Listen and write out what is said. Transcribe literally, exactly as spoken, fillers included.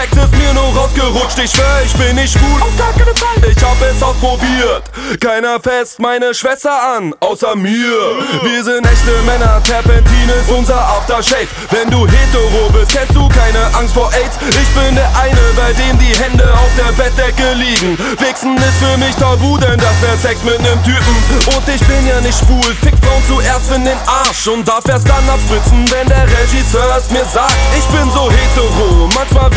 Sex ist mir nur rausgerutscht. Ich schwör, ich bin nicht schwul, auf gar keinen Fall. Ich hab es ausprobiert. Keiner fässt meine Schwester an, außer mir. Wir sind echte Männer, Terpentin ist unser Aftershave. Wenn du hetero bist, kennst du keine Angst vor AIDS. Ich bin der eine, bei dem die Hände auf der Bettdecke liegen. Wichsen ist für mich tabu, denn das wär Sex mit nem Typen. Und ich bin ja nicht schwul, fick Frauen zuerst in den Arsch und darf erst dann abspritzen, wenn der Regisseur es mir sagt. Ich bin so hetero, manchmal